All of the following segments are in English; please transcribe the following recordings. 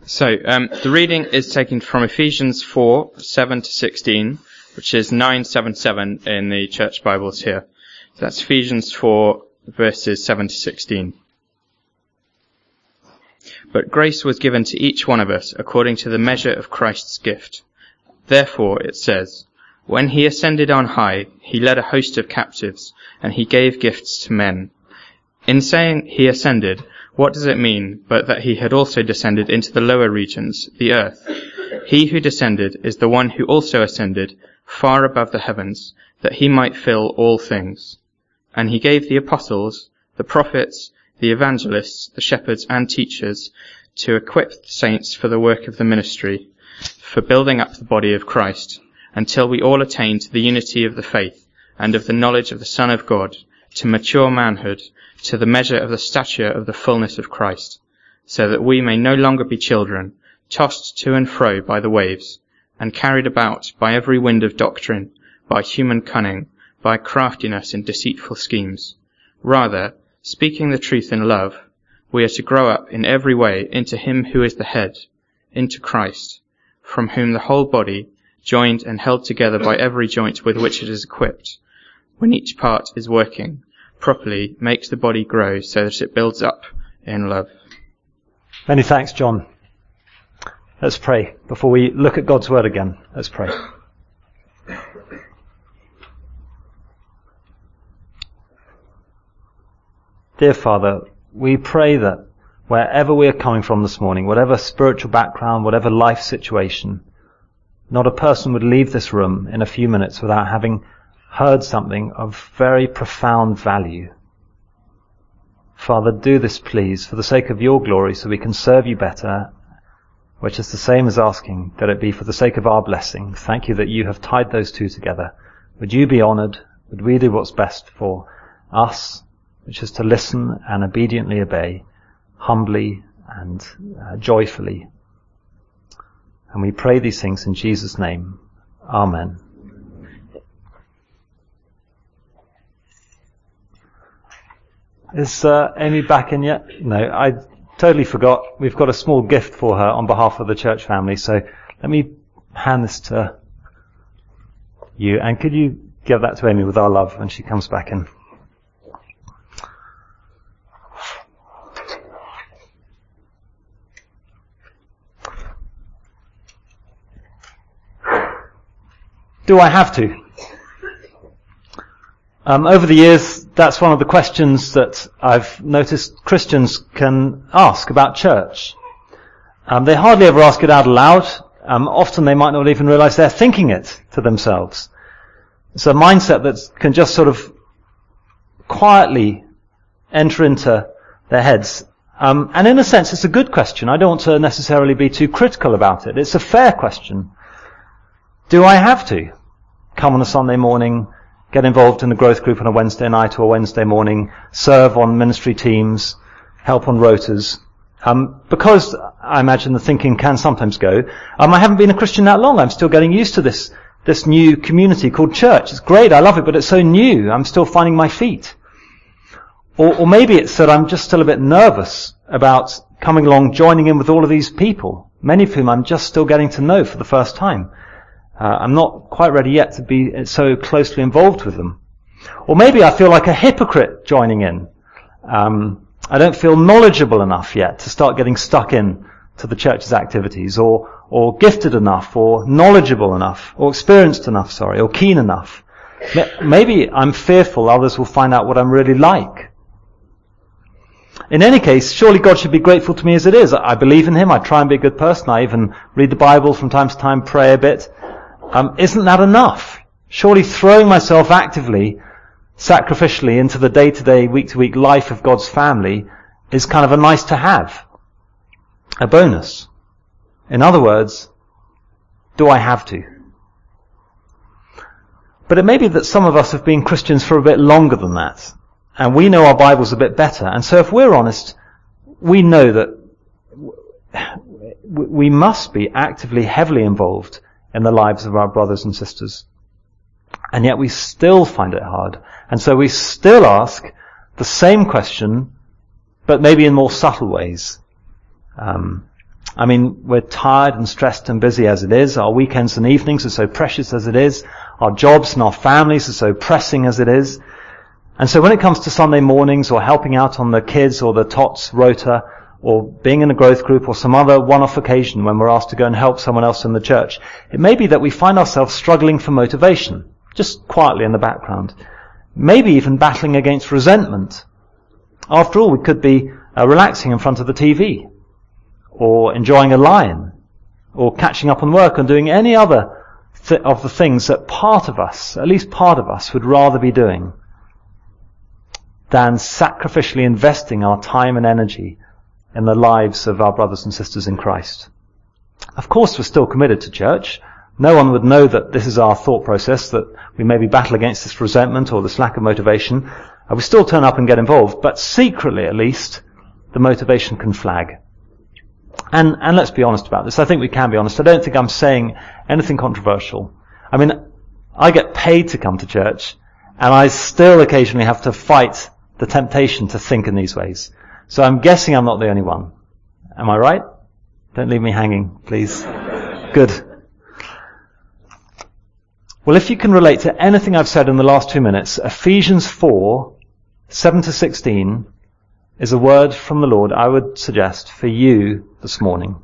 The reading is taken from Ephesians 4, 7 to 16, which is 977 in the church Bibles here. So that's Ephesians 4, verses 7 to 16. But grace was given to each one of us according to the measure of Christ's gift. Therefore, it says, when he ascended on high, he led a host of captives, and he gave gifts to men. In saying he ascended, what does it mean but that he had also descended into the lower regions, the earth? He who descended is the one who also ascended far above the heavens, that he might fill all things. And he gave the apostles, the prophets, the evangelists, the shepherds and teachers to equip the saints for the work of the ministry, for building up the body of Christ, until we all attain to the unity of the faith and of the knowledge of the Son of God, to mature manhood, to the measure of the stature of the fullness of Christ, so that we may no longer be children, tossed to and fro by the waves, and carried about by every wind of doctrine, by human cunning, by craftiness in deceitful schemes. Rather, speaking the truth in love, we are to grow up in every way into him who is the head, into Christ, from whom the whole body, joined and held together by every joint with which it is equipped, when each part is working properly, makes the body grow so that it builds up in love. Many thanks, John. Let's pray. Before we look at God's word again, let's pray. Dear Father, we pray that wherever we are coming from this morning, whatever spiritual background, whatever life situation, not a person would leave this room in a few minutes without having heard something of very profound value. Father, do this please for the sake of your glory so we can serve you better, which is the same as asking that it be for the sake of our blessing. Thank you that you have tied those two together. Would you be honoured? Would we do what's best for us, which is to listen and obediently obey, humbly and joyfully. And we pray these things in Jesus' name. Amen. Is Amy back in yet? No, I totally forgot. We've got a small gift for her on behalf of the church family, so let me hand this to you. And could you give that to Amy with our love when she comes back in? Do I have to? Over the years, that's one of the questions that I've noticed Christians can ask about church. They hardly ever ask it out loud. Often they might not even realize they're thinking it to themselves. It's a mindset that can just sort of quietly enter into their heads. And in a sense, it's a good question. I don't want to necessarily be too critical about it. It's a fair question. Do I have to come on a Sunday morning, get involved in a growth group on a Wednesday night or a Wednesday morning, serve on ministry teams, help on rotas? Because I imagine the thinking can sometimes go, I haven't been a Christian that long. I'm still getting used to this new community called church. It's great. I love it, but it's so new. I'm still finding my feet. Or maybe it's that I'm just still a bit nervous about coming along, joining in with all of these people, many of whom I'm just still getting to know for the first time. I'm not quite ready yet to be so closely involved with them. Or maybe I feel like a hypocrite joining in. I don't feel knowledgeable enough yet to start getting stuck in to the church's activities, or gifted enough, or knowledgeable enough, or experienced enough, or keen enough. Maybe I'm fearful others will find out what I'm really like. In any case, surely God should be grateful to me as it is. I believe in Him, I try and be a good person, I even read the Bible from time to time, pray a bit. Isn't that enough? Surely throwing myself actively, sacrificially into the day-to-day, week-to-week life of God's family is kind of a nice to have. A bonus. In other words, do I have to? But it may be that some of us have been Christians for a bit longer than that, and we know our Bibles a bit better. And so if we're honest, we know that we must be actively, heavily involved in the lives of our brothers and sisters. And yet we still find it hard. And so we still ask the same question, but maybe in more subtle ways. I mean, we're tired and stressed and busy as it is. Our weekends and evenings are so precious as it is. Our jobs and our families are so pressing as it is. And so when it comes to Sunday mornings or helping out on the kids or the TOTS rota or being in a growth group or some other one-off occasion when we're asked to go and help someone else in the church, it may be that we find ourselves struggling for motivation, just quietly in the background. Maybe even battling against resentment. After all, we could be relaxing in front of the TV, or enjoying a line, or catching up on work and doing any other of the things that part of us, at least part of us, would rather be doing than sacrificially investing our time and energy in the lives of our brothers and sisters in Christ. Of course, we're still committed to church. No one would know that this is our thought process, that we maybe battle against this resentment or this lack of motivation. We still turn up and get involved, but secretly at least, the motivation can flag. And let's be honest about this. I think we can be honest. I don't think I'm saying anything controversial. I mean, I get paid to come to church, and I still occasionally have to fight the temptation to think in these ways. So I'm guessing I'm not the only one. Am I right? Don't leave me hanging, please. Good. Well, if you can relate to anything I've said in the last 2 minutes, Ephesians 4, 7-16 is a word from the Lord, I would suggest, for you this morning.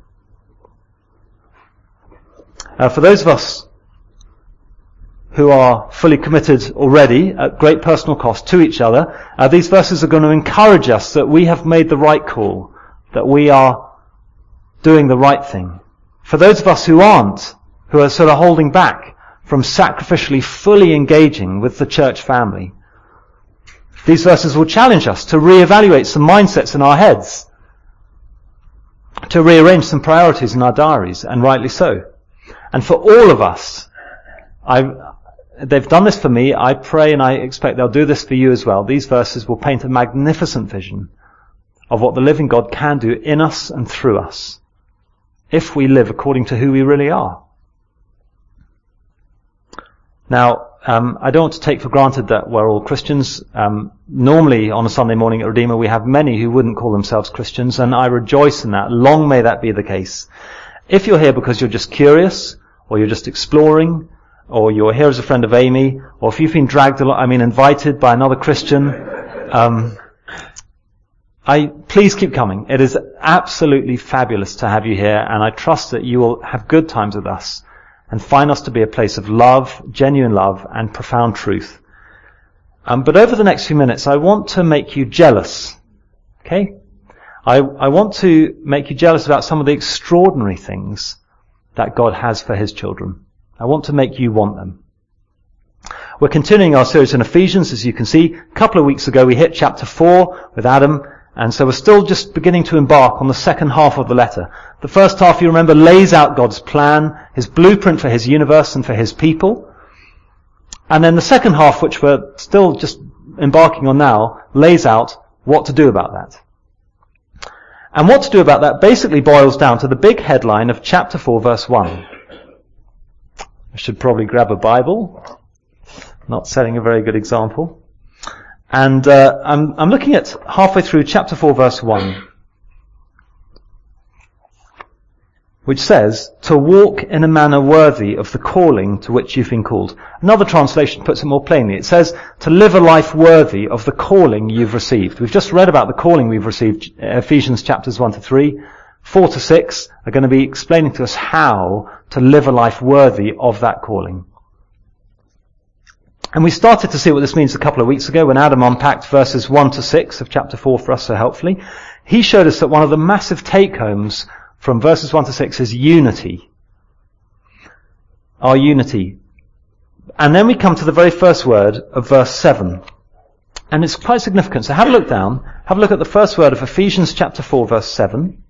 For those of us who are fully committed already at great personal cost to each other, these verses are going to encourage us that we have made the right call, that we are doing the right thing. For those of us who aren't, who are sort of holding back from sacrificially fully engaging with the church family, these verses will challenge us to reevaluate some mindsets in our heads, to rearrange some priorities in our diaries, and rightly so. And for all of us, they've done this for me, I pray and I expect they'll do this for you as well. These verses will paint a magnificent vision of what the living God can do in us and through us, if we live according to who we really are. Now, I don't want to take for granted that we're all Christians. Normally on a Sunday morning at Redeemer we have many who wouldn't call themselves Christians, and I rejoice in that. Long may that be the case. If you're here because you're just curious, or you're just exploring, or you're here as a friend of Amy, or if you've been invited by another Christian, please keep coming. It is absolutely fabulous to have you here, and I trust that you will have good times with us and find us to be a place of love, genuine love, and profound truth. But over the next few minutes, I want to make you jealous. Okay? I want to make you jealous about some of the extraordinary things that God has for His children. I want to make you want them. We're continuing our series in Ephesians, as you can see. A couple of weeks ago, we hit chapter 4 with Adam, and so we're still just beginning to embark on the second half of the letter. The first half, you remember, lays out God's plan, His blueprint for His universe and for His people. And then the second half, which we're still just embarking on now, lays out what to do about that. And what to do about that basically boils down to the big headline of chapter 4, verse 1. I should probably grab a Bible. Not setting a very good example. And I'm looking at halfway through chapter 4, verse 1, which says, to walk in a manner worthy of the calling to which you've been called. Another translation puts it more plainly. It says, to live a life worthy of the calling you've received. We've just read about the calling we've received. Ephesians chapters 1-3, 4-6 are going to be explaining to us how to live a life worthy of that calling. And we started to see what this means a couple of weeks ago when Adam unpacked verses 1-6 of chapter 4 for us so helpfully. He showed us that one of the massive take-homes from verses 1-6 is unity. Our unity. And then we come to the very first word of verse 7. And it's quite significant. So have a look down. Have a look at the first word of Ephesians chapter 4, verse 7. Do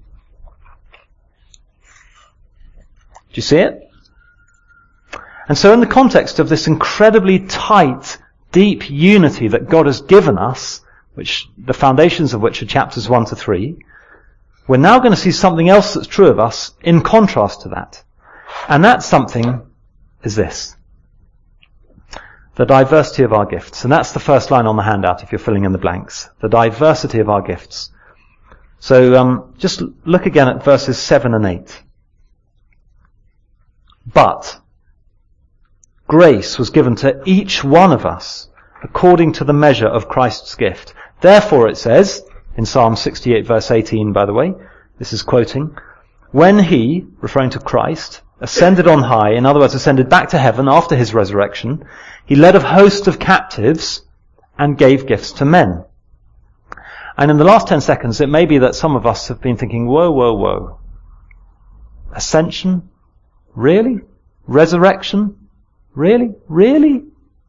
you see it? And so in the context of this incredibly tight, deep unity that God has given us, which the foundations of which are chapters 1-3, we're now going to see something else that's true of us in contrast to that. And that something is this. The diversity of our gifts. And that's the first line on the handout if you're filling in the blanks. The diversity of our gifts. So just look again at verses 7 and 8. But grace was given to each one of us according to the measure of Christ's gift. Therefore, it says, in Psalm 68 verse 18, by the way, this is quoting, when he, referring to Christ, ascended on high, in other words, ascended back to heaven after his resurrection, he led a host of captives and gave gifts to men. And in the last 10 seconds, it may be that some of us have been thinking, whoa, whoa, whoa. Ascension? Really? Resurrection? Really? Really?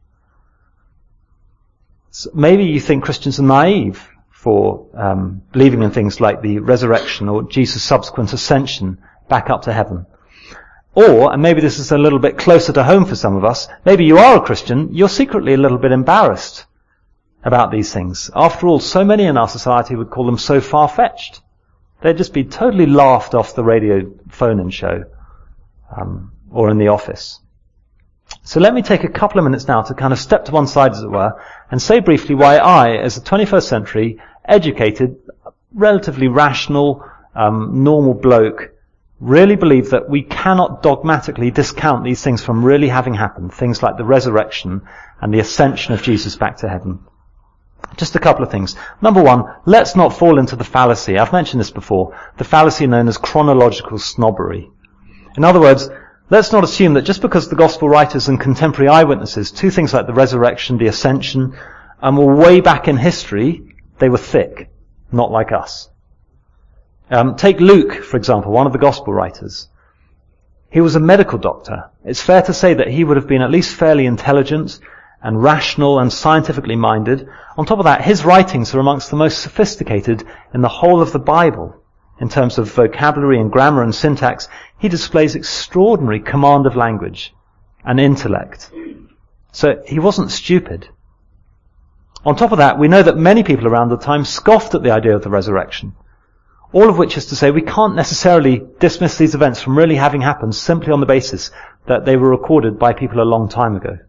So maybe you think Christians are naive for believing in things like the resurrection or Jesus' subsequent ascension back up to heaven. Or, and maybe this is a little bit closer to home for some of us, maybe you are a Christian, you're secretly a little bit embarrassed about these things. After all, so many in our society would call them so far-fetched. They'd just be totally laughed off the radio phone-in show, or in the office. So let me take a couple of minutes now to kind of step to one side, as it were, and say briefly why I, as a 21st century, educated, relatively rational, normal bloke, really believe that we cannot dogmatically discount these things from really having happened, things like the resurrection and the ascension of Jesus back to heaven. Just a couple of things. Number one, let's not fall into the fallacy. I've mentioned this before. The fallacy known as chronological snobbery. In other words, let's not assume that just because the gospel writers and contemporary eyewitnesses, two things like the resurrection, the ascension, were way back in history, they were thick, not like us. Take Luke, for example, one of the gospel writers. He was a medical doctor. It's fair to say that he would have been at least fairly intelligent and rational and scientifically minded. On top of that, his writings are amongst the most sophisticated in the whole of the Bible. In terms of vocabulary and grammar and syntax, he displays extraordinary command of language and intellect. So he wasn't stupid. On top of that, we know that many people around the time scoffed at the idea of the resurrection. All of which is to say we can't necessarily dismiss these events from really having happened simply on the basis that they were recorded by people a long time ago,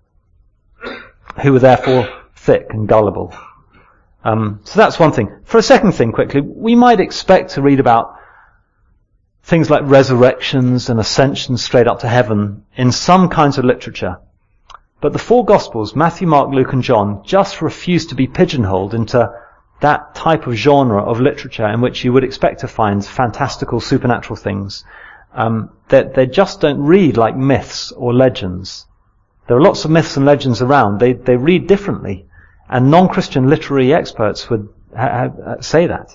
who were therefore thick and gullible. So that's one thing. For a second thing, quickly, we might expect to read about things like resurrections and ascensions straight up to heaven in some kinds of literature. But the four Gospels, Matthew, Mark, Luke and John, just refuse to be pigeonholed into that type of genre of literature in which you would expect to find fantastical supernatural things. They just don't read like myths or legends. There are lots of myths and legends around. They read differently. And non-Christian literary experts would say that.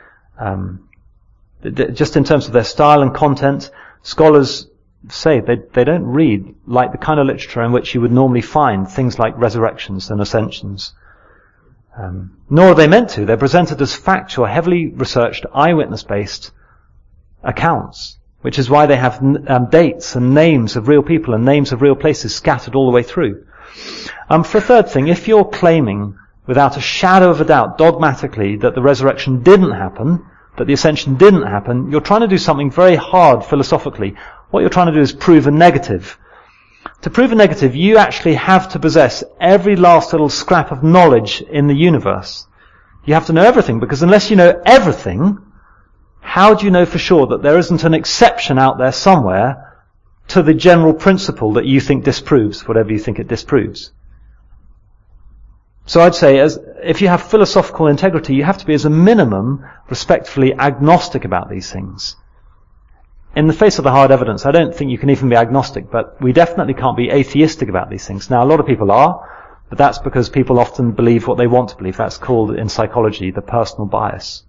Just in terms of their style and content, scholars say they don't read like the kind of literature in which you would normally find things like resurrections and ascensions. Nor are they meant to. They're presented as factual, heavily researched, eyewitness-based accounts, which is why they have dates and names of real people and names of real places scattered all the way through. For a third thing, if you're claiming without a shadow of a doubt dogmatically that the resurrection didn't happen, that the ascension didn't happen, you're trying to do something very hard philosophically. What you're trying to do is prove a negative. To prove a negative, you actually have to possess every last little scrap of knowledge in the universe. You have to know everything, because unless you know everything, how do you know for sure that there isn't an exception out there somewhere to the general principle that you think disproves whatever you think it disproves? So I'd say, if you have philosophical integrity, you have to be, as a minimum, respectfully agnostic about these things. In the face of the hard evidence, I don't think you can even be agnostic, but we definitely can't be atheistic about these things. Now, a lot of people are, but that's because people often believe what they want to believe. That's called, in psychology, the personal bias.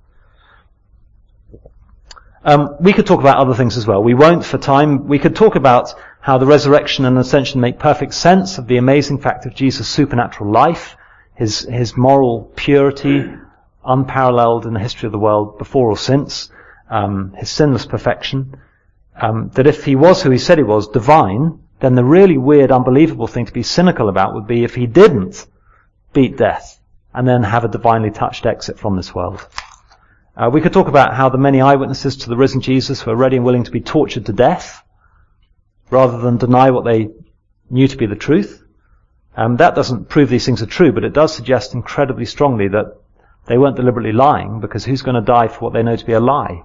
We could talk about other things as well. We won't for time. We could talk about how the resurrection and ascension make perfect sense of the amazing fact of Jesus' supernatural life, his moral purity, unparalleled in the history of the world before or since, his sinless perfection. That if he was who he said he was, divine, then the really weird, unbelievable thing to be cynical about would be if he didn't beat death and then have a divinely touched exit from this world. We could talk about how the many eyewitnesses to the risen Jesus were ready and willing to be tortured to death rather than deny what they knew to be the truth. That doesn't prove these things are true, but it does suggest incredibly strongly that They weren't deliberately lying, because who's going to die for what they know to be a lie?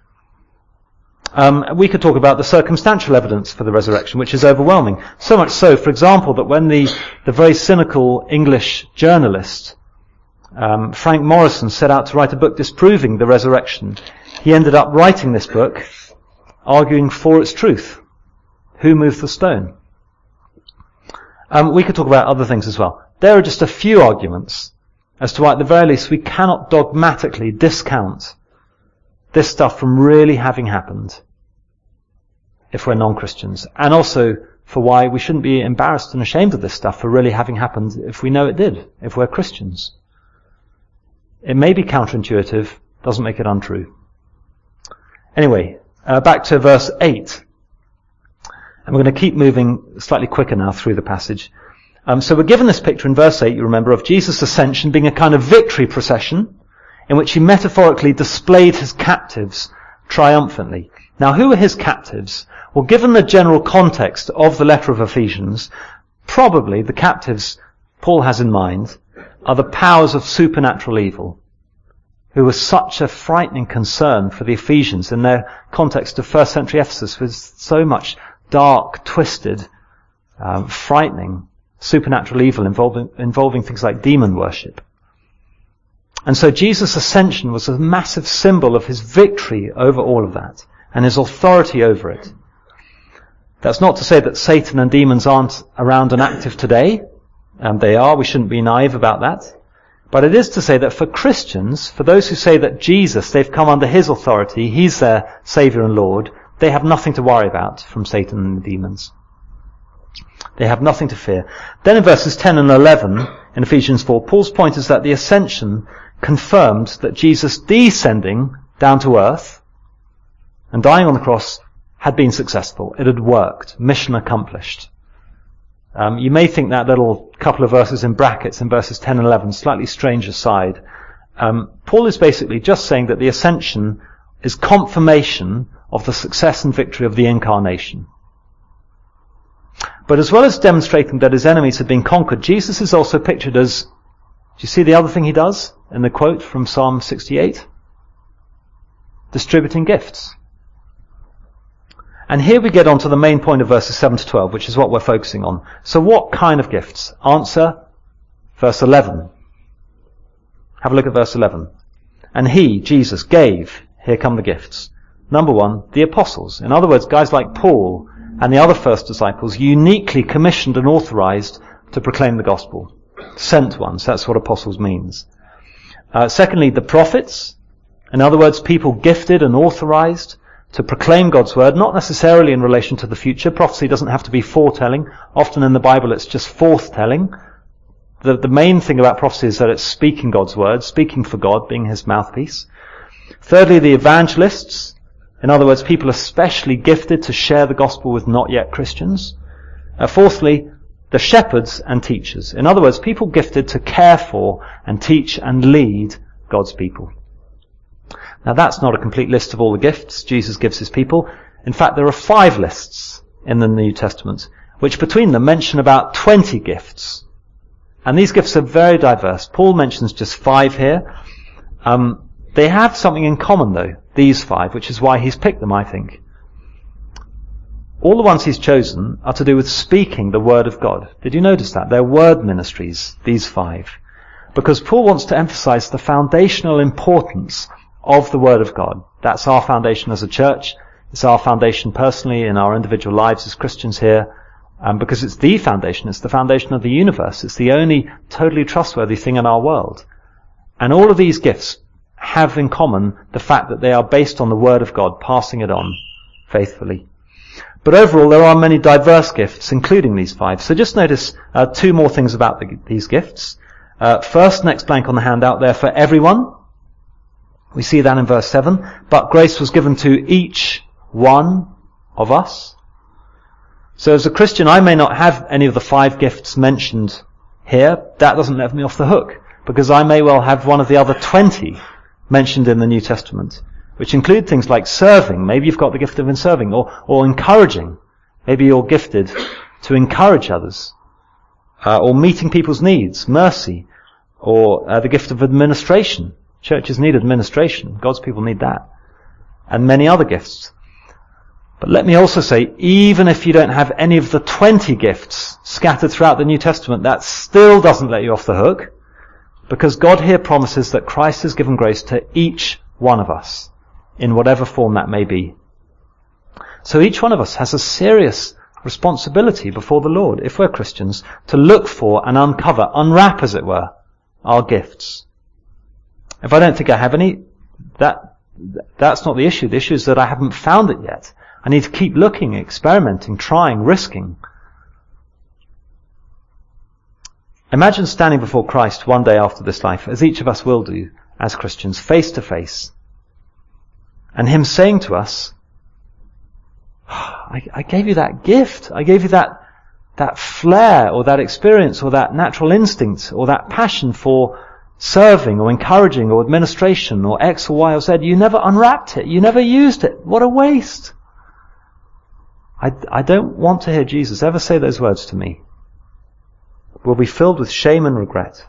We could talk about the circumstantial evidence for the resurrection, which is overwhelming. So much so, for example, that when the very cynical English journalist Frank Morrison set out to write a book disproving the resurrection, he ended up writing this book arguing for its truth. Who moved the stone? We could talk about other things as well. There are just a few arguments as to why, at the very least, we cannot dogmatically discount this stuff from really having happened if we're non-Christians. And also for why we shouldn't be embarrassed and ashamed of this stuff for really having happened if we know it did, if we're Christians. It may be counterintuitive, doesn't make it untrue. Anyway, back to verse 8. And we're going to keep moving slightly quicker now through the passage. So we're given this picture in verse 8, you remember, of Jesus' ascension being a kind of victory procession in which he metaphorically displayed his captives triumphantly. Now, who are his captives? Well, given the general context of the letter of Ephesians, probably the captives Paul has in mind are the powers of supernatural evil, who were such a frightening concern for the Ephesians in their context of first century Ephesus, with so much dark, twisted, frightening supernatural evil involving things like demon worship. And so Jesus' ascension was a massive symbol of his victory over all of that and his authority over it. That's not to say that Satan and demons aren't around and active today. They are. We shouldn't be naive about that. But it is to say that for Christians, for those who say that Jesus, they've come under his authority, he's their Saviour and Lord, they have nothing to worry about from Satan and the demons. They have nothing to fear. Then in verses 10 and 11 in Ephesians 4, Paul's point is that the ascension confirmed that Jesus descending down to earth and dying on the cross had been successful. It had worked. Mission accomplished. You may think that little couple of verses in brackets in verses 10 and 11 slightly strange aside. Paul is basically just saying that the ascension is confirmation of the success and victory of the incarnation. But as well as demonstrating that his enemies had been conquered, Jesus is also pictured as, do you see the other thing he does in the quote from Psalm 68? Distributing gifts. And here we get on to the main point of verses 7 to 12, which is what we're focusing on. So what kind of gifts? Answer, verse 11. Have a look at verse 11. And he, Jesus, gave, here come the gifts. Number one, the apostles. In other words, guys like Paul and the other first disciples, uniquely commissioned and authorized to proclaim the gospel. Sent ones, that's what apostles means. Secondly, the prophets. In other words, people gifted and authorized to proclaim God's word, not necessarily in relation to the future. Prophecy doesn't have to be foretelling. Often in the Bible it's just forthtelling. The main thing about prophecy is that it's speaking God's word, speaking for God, being his mouthpiece. Thirdly, the evangelists. In other words, people especially gifted to share the gospel with not yet Christians. Fourthly, the shepherds and teachers. In other words, people gifted to care for and teach and lead God's people. Now that's not a complete list of all the gifts Jesus gives his people. In fact, there are 5 lists in the New Testament, which between them mention about 20 gifts. And these gifts are very diverse. Paul mentions just 5 here. They have something in common though, these 5, which is why he's picked them, I think. All the ones he's chosen are to do with speaking the word of God. Did you notice that? They're word ministries, these 5. Because Paul wants to emphasize the foundational importance of the word of God. That's our foundation as a church. It's our foundation personally in our individual lives as Christians here. Because it's the foundation. It's the foundation of the universe. It's the only totally trustworthy thing in our world. And all of these gifts have in common the fact that they are based on the word of God, passing it on faithfully. But overall, there are many diverse gifts, including these 5. So just notice 2 more things about these gifts. First, next blank on the handout there, for everyone. We see that in verse 7. But grace was given to each one of us. So as a Christian, I may not have any of the 5 gifts mentioned here. That doesn't let me off the hook, because I may well have one of the other 20 mentioned in the New Testament, which include things like serving. Maybe you've got the gift of serving, or encouraging. Maybe you're gifted to encourage others, or meeting people's needs, mercy, Or the gift of administration. Churches need administration. God's people need that. And many other gifts. But let me also say, even if you don't have any of the 20 gifts scattered throughout the New Testament, that still doesn't let you off the hook. Because God here promises that Christ has given grace to each one of us, in whatever form that may be. So each one of us has a serious responsibility before the Lord, if we're Christians, to look for and uncover, unwrap as it were, our gifts. If I don't think I have any, that's not the issue. The issue is that I haven't found it yet. I need to keep looking, experimenting, trying, risking. Imagine standing before Christ one day after this life, as each of us will do as Christians, face to face, and Him saying to us, I gave you that gift. I gave you that flair or that experience or that natural instinct or that passion for serving or encouraging or administration or X or Y or Z. You never unwrapped it. You never used it. What a waste. I don't want to hear Jesus ever say those words to me. We'll be filled with shame and regret.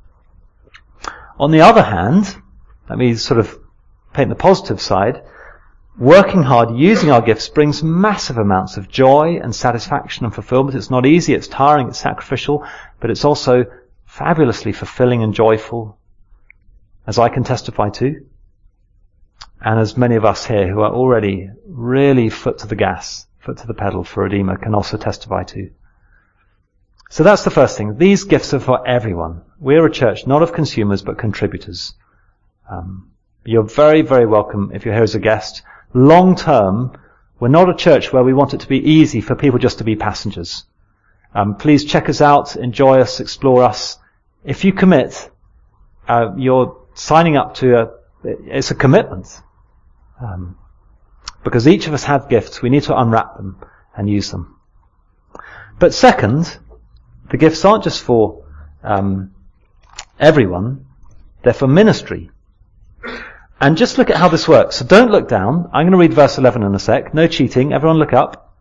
On the other hand, let me sort of paint the positive side. Working hard, using our gifts brings massive amounts of joy and satisfaction and fulfillment. It's not easy, it's tiring, it's sacrificial, but it's also fabulously fulfilling and joyful, as I can testify to, and as many of us here who are already really foot to the gas, foot to the pedal for Redeemer can also testify to. So that's the first thing. These gifts are for everyone. We're a church not of consumers but contributors. You're very, very welcome if you're here as a guest. Long term, we're not a church where we want it to be easy for people just to be passengers. Please check us out, enjoy us, explore us. If you commit, you're signing up to it's a commitment. Because each of us have gifts, we need to unwrap them and use them. But second, the gifts aren't just for everyone, they're for ministry. And just look at how this works. So don't look down. I'm going to read verse 11 in a sec. No cheating. Everyone look up.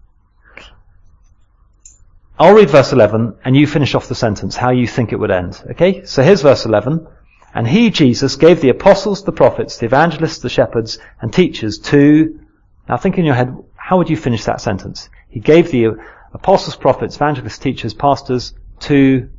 I'll read verse 11 and you finish off the sentence, how you think it would end. Okay? So here's verse 11. And He, Jesus, gave the apostles, the prophets, the evangelists, the shepherds, and teachers to... Now think in your head, how would you finish that sentence? He gave the apostles, prophets, evangelists, teachers, pastors to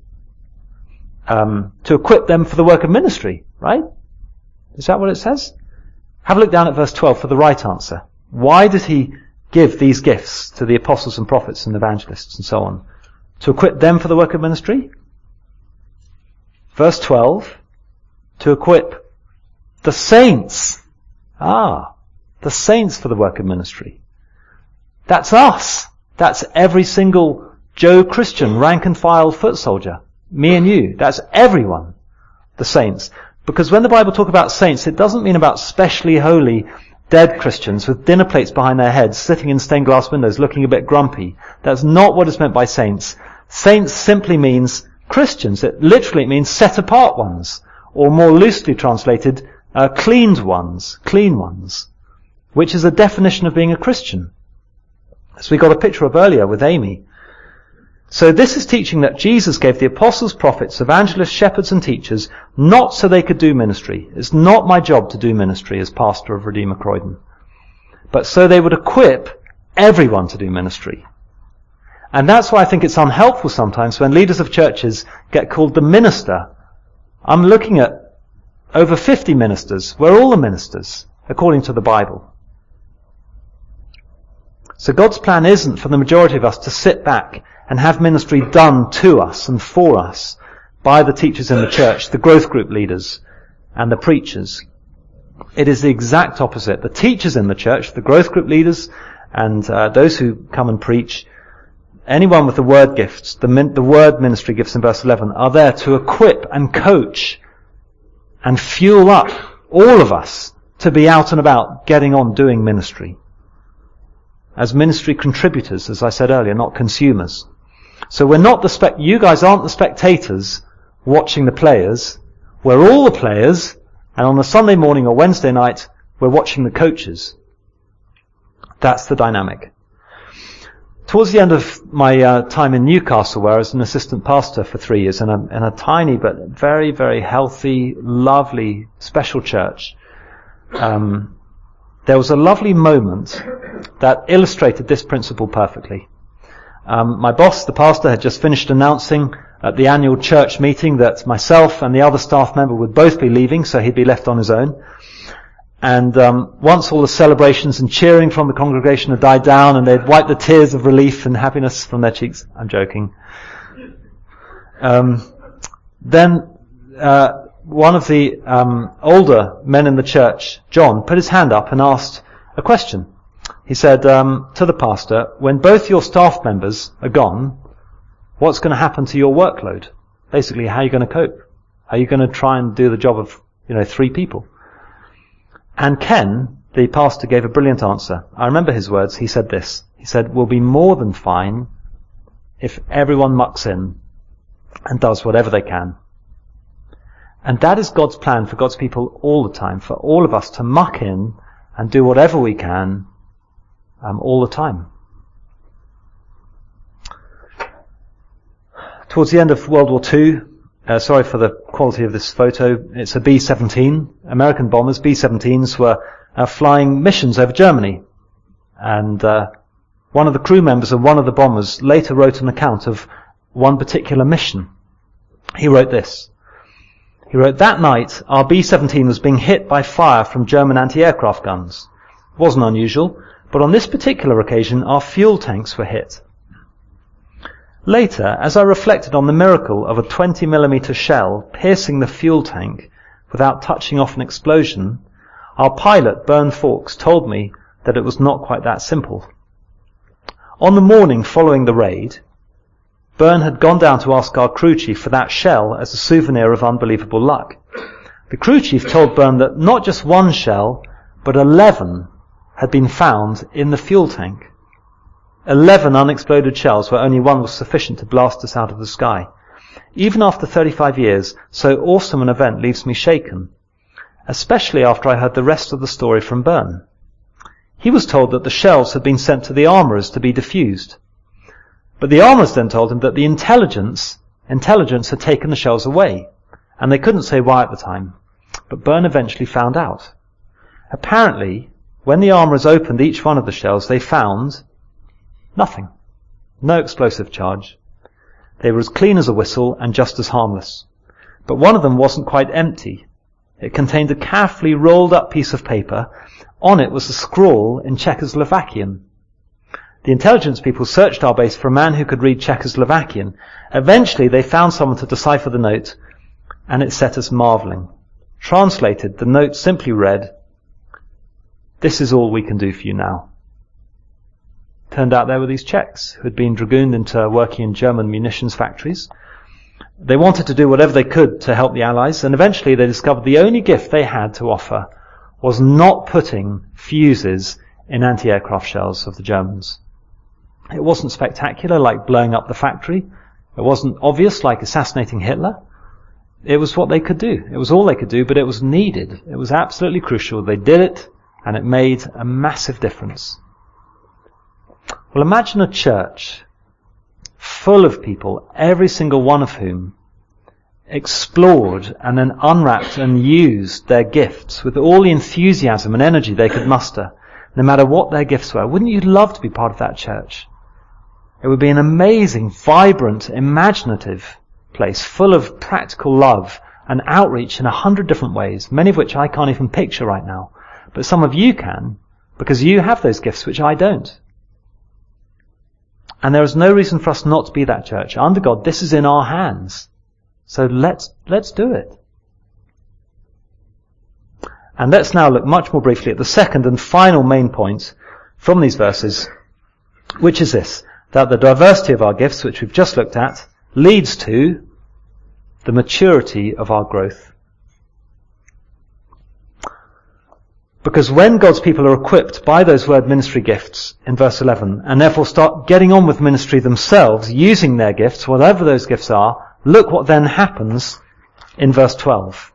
equip them for the work of ministry, right? Is that what it says? Have a look down at verse 12 for the right answer. Why did He give these gifts to the apostles and prophets and evangelists and so on? To equip them for the work of ministry? Verse 12, to equip the saints. The saints for the work of ministry. That's us. That's every single Joe Christian, rank and file foot soldier. Me and you. That's everyone. The saints. Because when the Bible talks about saints, it doesn't mean about specially holy, dead Christians with dinner plates behind their heads, sitting in stained glass windows, looking a bit grumpy. That's not what is meant by saints. Saints simply means Christians. It literally means set apart ones, or more loosely translated, cleaned ones, clean ones, which is a definition of being a Christian. As we got a picture of earlier with Amy. So this is teaching that Jesus gave the apostles, prophets, evangelists, shepherds and teachers not so they could do ministry. It's not my job to do ministry as pastor of Redeemer Croydon. But so they would equip everyone to do ministry. And that's why I think it's unhelpful sometimes when leaders of churches get called the minister. I'm looking at over 50 ministers. We're all the ministers, according to the Bible. So God's plan isn't for the majority of us to sit back and have ministry done to us and for us by the teachers in the church, the growth group leaders and the preachers. It is the exact opposite. The teachers in the church, the growth group leaders and those who come and preach, anyone with the word gifts, the word ministry gifts in verse 11, are there to equip and coach and fuel up all of us to be out and about getting on doing ministry. As ministry contributors, as I said earlier, not consumers. So we're not you guys aren't the spectators watching the players. We're all the players, and on a Sunday morning or Wednesday night, we're watching the coaches. That's the dynamic. Towards the end of my time in Newcastle, where I was an assistant pastor for 3 years in a tiny but very, very healthy, lovely, special church, there was a lovely moment that illustrated this principle perfectly. My boss, the pastor, had just finished announcing at the annual church meeting that myself and the other staff member would both be leaving, so he'd be left on his own. And once all the celebrations and cheering from the congregation had died down and they'd wiped the tears of relief and happiness from their cheeks, I'm joking, then one of the older men in the church, John, put his hand up and asked a question. He said to the pastor, when both your staff members are gone, what's going to happen to your workload? Basically, how are you going to cope? How are you going to try and do the job of, 3 people? And Ken, the pastor, gave a brilliant answer. I remember his words. He said this. He said, we'll be more than fine if everyone mucks in and does whatever they can. And that is God's plan for God's people all the time, for all of us to muck in and do whatever we can all the time. Towards the end of World War II, sorry for the quality of this photo, it's a B-17. American bombers, B-17s, were flying missions over Germany. And one of the crew members of one of the bombers later wrote an account of one particular mission. He wrote this. He wrote, that night, our B-17 was being hit by fire from German anti-aircraft guns. It wasn't unusual, but on this particular occasion, our fuel tanks were hit. Later, as I reflected on the miracle of a 20mm shell piercing the fuel tank without touching off an explosion, our pilot, Bern Fawkes, told me that it was not quite that simple. On the morning following the raid, Bern had gone down to ask our crew chief for that shell as a souvenir of unbelievable luck. The crew chief told Bern that not just one shell, but 11 had been found in the fuel tank. 11 unexploded shells where only one was sufficient to blast us out of the sky. Even after 35 years, so awesome an event leaves me shaken, especially after I heard the rest of the story from Bern. He was told that the shells had been sent to the armourers to be defused. But the armourers then told him that the intelligence had taken the shells away, and they couldn't say why at the time. But Bern eventually found out. Apparently, when the armourers opened each one of the shells, they found nothing. No explosive charge. They were as clean as a whistle and just as harmless. But one of them wasn't quite empty. It contained a carefully rolled up piece of paper. On it was a scrawl in Czechoslovakian. The intelligence people searched our base for a man who could read Czechoslovakian. Eventually they found someone to decipher the note, and it set us marvelling. Translated, the note simply read, "This is all we can do for you now." Turned out there were these Czechs who had been dragooned into working in German munitions factories. They wanted to do whatever they could to help the Allies, and eventually they discovered the only gift they had to offer was not putting fuses in anti-aircraft shells of the Germans. It wasn't spectacular like blowing up the factory. It wasn't obvious like assassinating Hitler. It was what they could do. It was all they could do, but it was needed. It was absolutely crucial. They did it, and it made a massive difference. Well, imagine a church full of people, every single one of whom explored and then unwrapped and used their gifts with all the enthusiasm and energy they could muster, no matter what their gifts were. Wouldn't you love to be part of that church? It would be an amazing, vibrant, imaginative place full of practical love and outreach in 100 different ways, many of which I can't even picture right now. But some of you can, because you have those gifts which I don't. And there is no reason for us not to be that church. Under God, this is in our hands. So let's do it. And let's now look much more briefly at the second and final main point from these verses, which is this, that the diversity of our gifts, which we've just looked at, leads to the maturity of our growth. Because when God's people are equipped by those word ministry gifts in verse 11, and therefore start getting on with ministry themselves, using their gifts, whatever those gifts are, look what then happens in verse 12.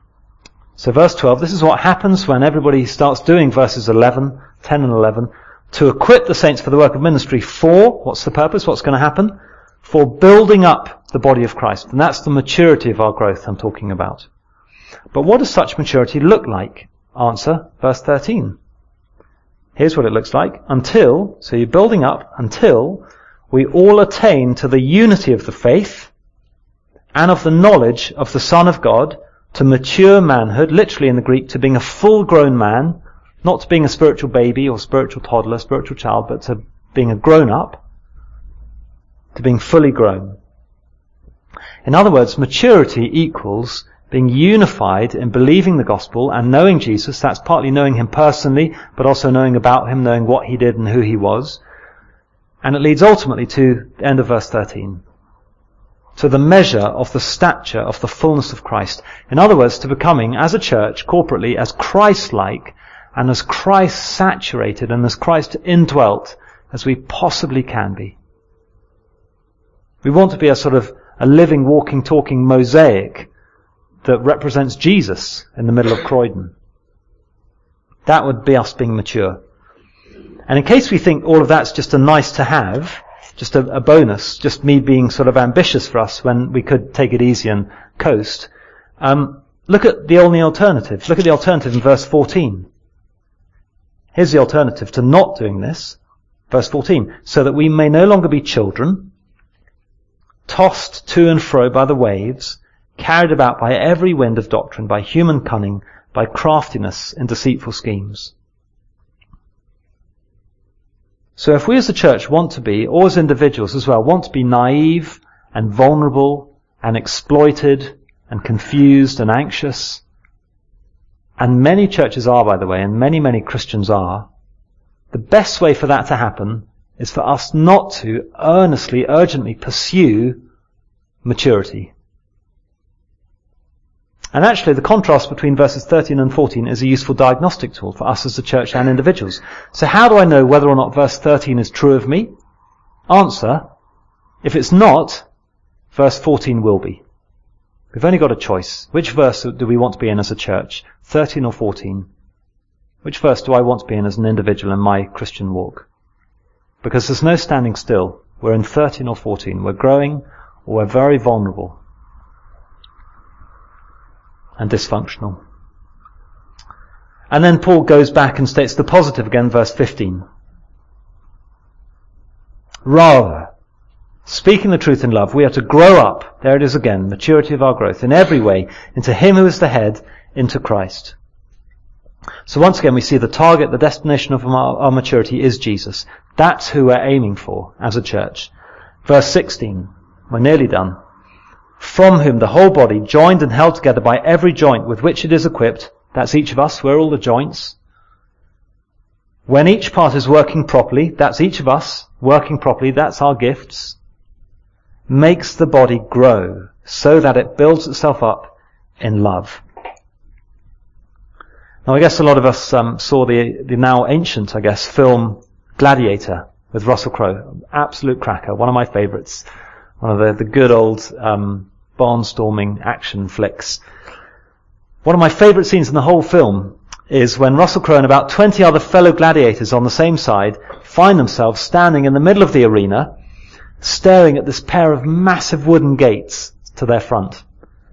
So verse 12, this is what happens when everybody starts doing verses 11, 10 and 11, to equip the saints for the work of ministry for, what's the purpose? What's going to happen? For building up the body of Christ. And that's the maturity of our growth I'm talking about. But what does such maturity look like? Answer, verse 13. Here's what it looks like. Until, so you're building up until we all attain to the unity of the faith and of the knowledge of the Son of God, to mature manhood, literally in the Greek, to being a full-grown man, not to being a spiritual baby or spiritual toddler, spiritual child, but to being a grown-up, to being fully grown. In other words, maturity equals being unified in believing the gospel and knowing Jesus. That's partly knowing him personally, but also knowing about him, knowing what he did and who he was. And it leads ultimately to the end of verse 13. To the measure of the stature of the fullness of Christ. In other words, to becoming, as a church, corporately, as Christ-like and as Christ-saturated and as Christ indwelt as we possibly can be. We want to be a sort of a living, walking, talking mosaic that represents Jesus in the middle of Croydon. That would be us being mature. And in case we think all of that's just a nice to have, just a bonus, just me being sort of ambitious for us when we could take it easy and coast, look at the only alternative. Look at the alternative in verse 14. Here's the alternative to not doing this. Verse 14. So that we may no longer be children, tossed to and fro by the waves, carried about by every wind of doctrine, by human cunning, by craftiness in deceitful schemes. So if we as a church want to be, or as individuals as well, want to be naive and vulnerable and exploited and confused and anxious, and many churches are, by the way, and many Christians are, the best way for that to happen is for us not to earnestly, urgently pursue maturity. And actually, the contrast between verses 13 and 14 is a useful diagnostic tool for us as a church and individuals. So how do I know whether or not verse 13 is true of me? Answer, if it's not, verse 14 will be. We've only got a choice. Which verse do we want to be in as a church? 13 or 14? Which verse do I want to be in as an individual in my Christian walk? Because there's no standing still. We're in 13 or 14. We're growing or we're very vulnerable and dysfunctional. And then Paul goes back and states the positive again, verse 15. Rather, speaking the truth in love, we are to grow up, there it is again, maturity of our growth, in every way, into him who is the head, into Christ. So once again we see the target, the destination of our maturity is Jesus. That's who we're aiming for as a church. Verse 16, we're nearly done. From whom the whole body, joined and held together by every joint with which it is equipped, that's each of us, we're all the joints. When each part is working properly, that's each of us working properly, that's our gifts, makes the body grow so that it builds itself up in love. Now I guess a lot of us saw the now ancient, film Gladiator with Russell Crowe. Absolute cracker, one of my favourites. One of the good old barnstorming action flicks. One of my favourite scenes in the whole film is when Russell Crowe and about 20 other fellow gladiators on the same side find themselves standing in the middle of the arena, staring at this pair of massive wooden gates to their front.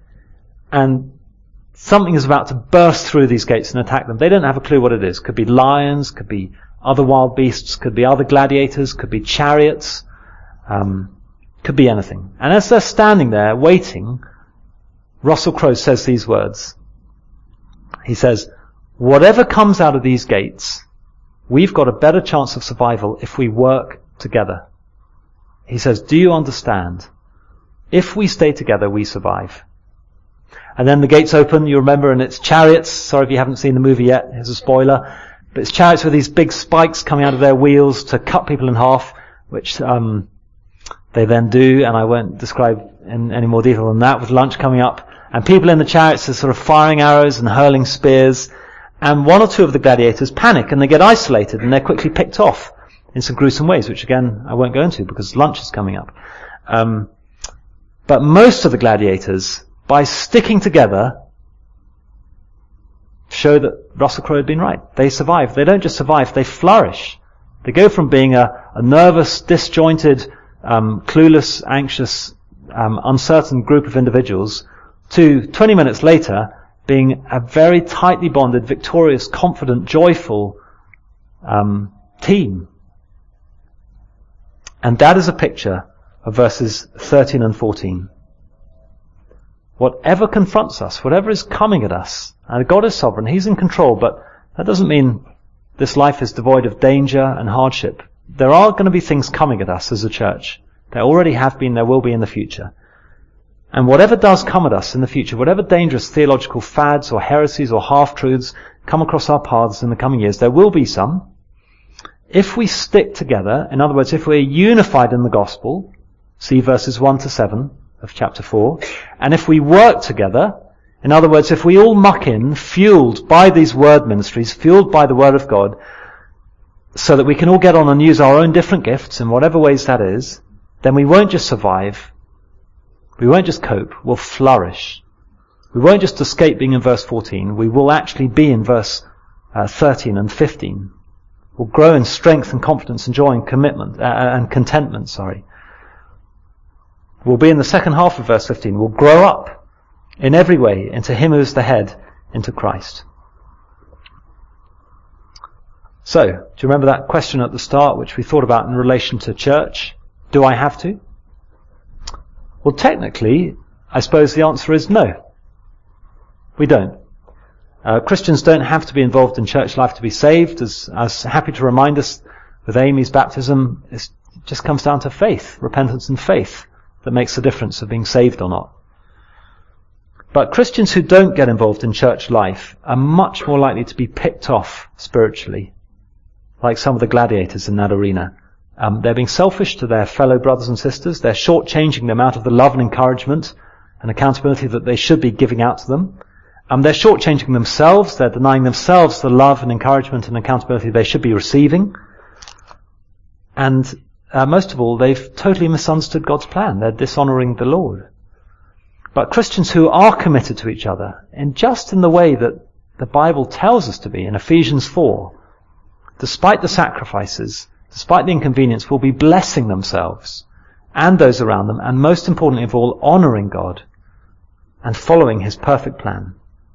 And something is about to burst through these gates and attack them. They don't have a clue what it is. Could be lions, could be other wild beasts, could be other gladiators, could be chariots, could be anything. And as they're standing there waiting, Russell Crowe says these words. He says, whatever comes out of these gates, we've got a better chance of survival if we work together. He says, do you understand? If we stay together, we survive. And then the gates open, you remember, and it's chariots. Sorry if you haven't seen the movie yet, here's a spoiler. But it's chariots with these big spikes coming out of their wheels to cut people in half, which they then do, and I won't describe in any more detail than that, with lunch coming up. And people in the chariots are sort of firing arrows and hurling spears. And one or two of the gladiators panic and they get isolated and they're quickly picked off in some gruesome ways, which again I won't go into because lunch is coming up. But most of the gladiators, by sticking together, show that Russell Crowe had been right. They survive. They don't just survive, they flourish. They go from being a nervous, disjointed, clueless, anxious, uncertain group of individuals to 20 minutes later being a very tightly bonded, victorious, confident, joyful team. And that is a picture of verses 13 and 14. Whatever confronts us, whatever is coming at us, and God is sovereign, He's in control, but that doesn't mean this life is devoid of danger and hardship. There are going to be things coming at us as a church. There already have been, there will be in the future. And whatever does come at us in the future, whatever dangerous theological fads or heresies or half-truths come across our paths in the coming years, there will be some. If we stick together, in other words, if we're unified in the gospel, see verses 1 to 7 of chapter 4, and if we work together, in other words, if we all muck in, fueled by these word ministries, fueled by the word of God, so that we can all get on and use our own different gifts in whatever ways that is, then we won't just survive, we won't just cope, we'll flourish. We won't just escape being in verse 14, we will actually be in verse 13 and 15. We'll grow in strength and confidence and joy and commitment and contentment. We'll be in the second half of verse 15. We'll grow up in every way into Him who is the head, into Christ. So, do you remember that question at the start which we thought about in relation to church? Do I have to? Well, technically, I suppose the answer is no. We don't. Christians don't have to be involved in church life to be saved. As happy to remind us with Amy's baptism, it just comes down to faith, repentance and faith, that makes the difference of being saved or not. But Christians who don't get involved in church life are much more likely to be picked off spiritually, like some of the gladiators in that arena. They're being selfish to their fellow brothers and sisters. They're shortchanging them out of the love and encouragement and accountability that they should be giving out to them. They're shortchanging themselves. They're denying themselves the love and encouragement and accountability they should be receiving. And most of all, they've totally misunderstood God's plan. They're dishonoring the Lord. But Christians who are committed to each other, and just in the way that the Bible tells us to be in Ephesians 4, despite the sacrifices, despite the inconvenience, will be blessing themselves and those around them, and most importantly of all, honouring God and following His perfect plan.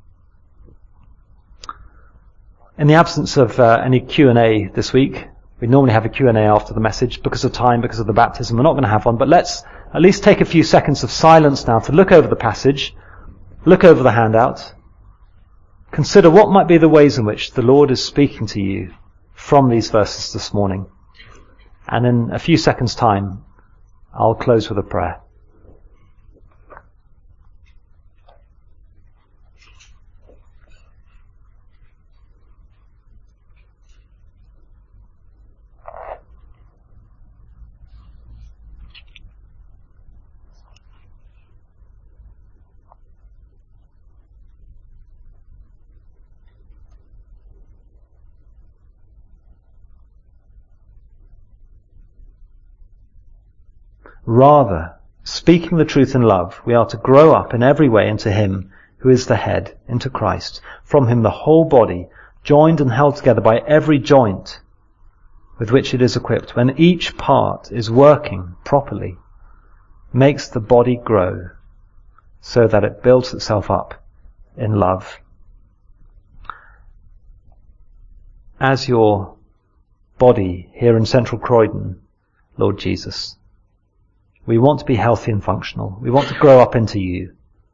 In the absence of any Q&A this week, we normally have a Q&A after the message because of time, because of the baptism. We're not going to have one, but let's at least take a few seconds of silence now to look over the passage, look over the handout, consider what might be the ways in which the Lord is speaking to you from these verses this morning. And in a few seconds' time, I'll close with a prayer. Rather, speaking the truth in love, we are to grow up in every way into Him who is the head, into Christ. From Him the whole body, joined and held together by every joint with which it is equipped, when each part is working properly, makes the body grow so that it builds itself up in love. As your body here in Central Croydon, Lord Jesus, we want to be healthy and functional. We want to grow up into You.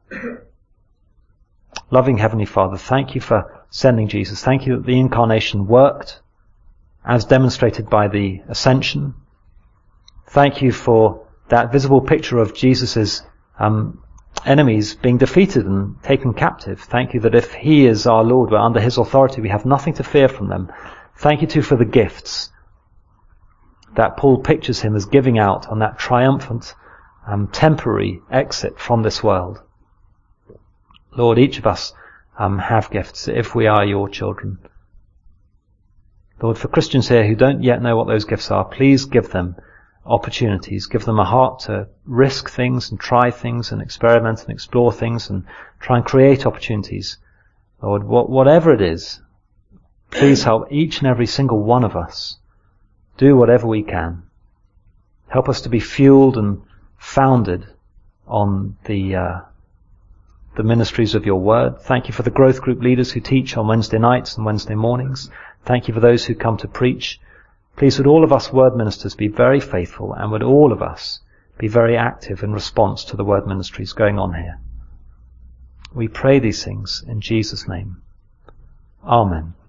Loving Heavenly Father, thank You for sending Jesus. Thank You that the incarnation worked, as demonstrated by the ascension. Thank You for that visible picture of Jesus' enemies being defeated and taken captive. Thank You that if He is our Lord, we're under His authority, we have nothing to fear from them. Thank You too for the gifts that Paul pictures Him as giving out on that triumphant, temporary exit from this world. Lord, each of us have gifts if we are Your children. Lord, for Christians here who don't yet know what those gifts are, please give them opportunities. Give them a heart to risk things and try things and experiment and explore things and try and create opportunities. Lord, whatever it is, please help each and every single one of us do whatever we can. Help us to be fueled and founded on the ministries of your word. Thank you for the growth group leaders who teach on Wednesday nights and Wednesday mornings. Thank you for those who come to preach. Please would all of us word ministers be very faithful, and would all of us be very active in response to the word ministries going on here. We pray these things in Jesus' name. Amen.